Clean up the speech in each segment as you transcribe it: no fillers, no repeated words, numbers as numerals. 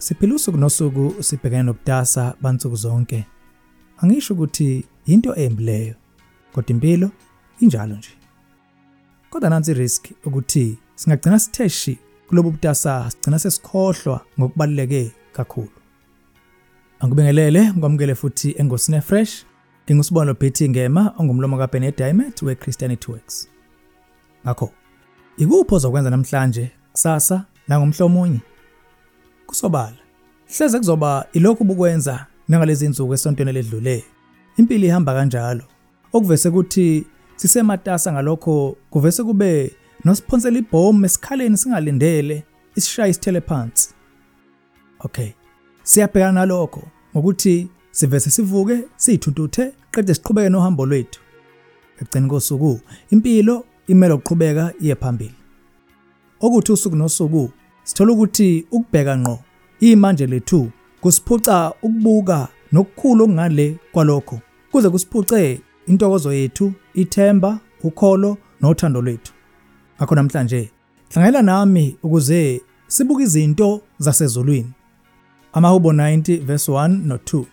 Siphila usuku nosuku sibhekene nobudasa bansuku zonke. Angisho ukuthi into embi leyo, kodwa impilo injalo nje. Kodwa nansi risk ukuthi singagcina sitheshi kulobu budasa, sigcina sesikhohlwa ngokubaluleke kakhulu. Angibingelele, ngikwamukele futhi engosini fresh. Ngingusibonelo Betty Ngema, ongumlomo kaBenedict Diamond weChristianity Works. Ngakho, ikuphi ozokwenza namhlanje, kusasa, nangomhlomunye? Kusobala. Hleze kuzoba ilokhu bukwenza nangalezi insuku esontweni ledlule. Impilo ihamba kanjalo. Okuvese ukuthi sisematasa ngalokho kuvese kube nosphonsela ibhomu esikhaleni singalindele isishaya isithele phansi. Okay. Siyabhekana nalokho ngokuthi sivese sivuke siyithuntuthe qede siqhubeke nohambo lwethu. Ekugcina kosuku impilo imele ukuqhubeka iye phambili. Okuthi usuku nosuku sithola ukuthi ukubheka ngqo imanje lethu kusiphuca ukubuka nokukhulu okungale kwalokho kuze kusiphuce intokozo yethu, ithemba, ukholo nothando lwethu. Ngakho namhlanje hlanganyela nami ukuze sibuke izinto zasezulwini. Amahubo 90 verse 1 no 2.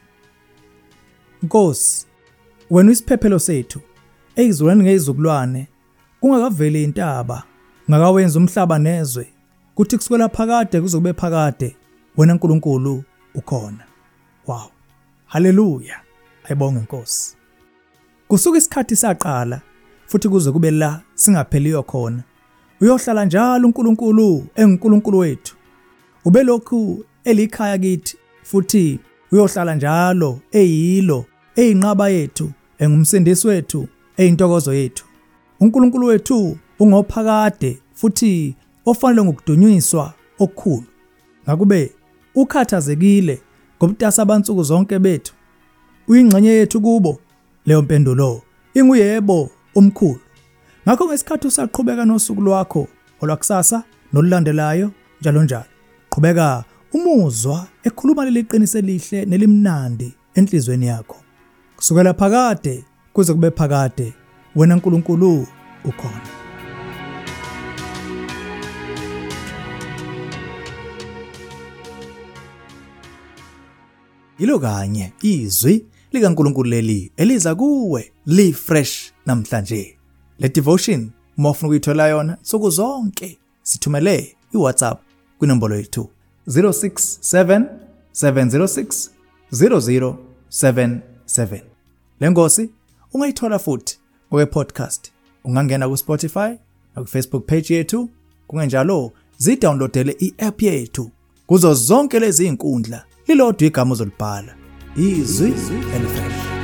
Nkosi, wena isiphephelo sethu, ezulwini ngezizukulwane, kungakaveli intaba, ngakawenza umhlaba nezwe, kuthi kusukela phakade kuzobe phakade, wena uNkulunkulu ukhona. Wow. Haleluya. Ayibonge Nkosi. Kusuka isikhathi saqala futhi kuze kube la singapheliyo khona. Uyohlala njalo uNkulunkulu enguNkulunkulu wethu. Ube lokhu elikhaya kithi futhi uyohlala njalo eyilo, eyinqaba yethu, engumsindisi wethu, eyintokozo yethu. uNkulunkulu wethu ungophakade futhi ofanele ngokudunyiswa okukhulu. Ngakube ukhathazekile ngobutasa bansuku zonke bethu. Uyingxenye yethu kubo. Leyo mpendulo inguyebo omkhulu. Ngakho ngesikhathi usaqhubeka nosuku lwakho olwakusasa nolulandelayo njalo njalo. Qhubeka umuzwa ekhuluma leliqiniso elihle nelimnandi enhlizweni yakho. Kusukela phakade kuze kube phakade, wena uNkulunkulu ukhona. Ilo kanye izwi likaNkulunkulu leli eliza kuwe li fresh namhlanje. Le devotion mofuna ukuyithola yona nsuku zonke. Sithumele iWhatsApp kwinombolo yethu 067 706 0077. Lengosi ungayithola futhi ngowe-podcast. Ungangena ku-Spotify na ku-Facebook page yethu. Kungenjalo zidownloadele i-app yethu. Kuzo zonke lezi inkundla lilodwa igama ozolibhala. Izwi elifresh.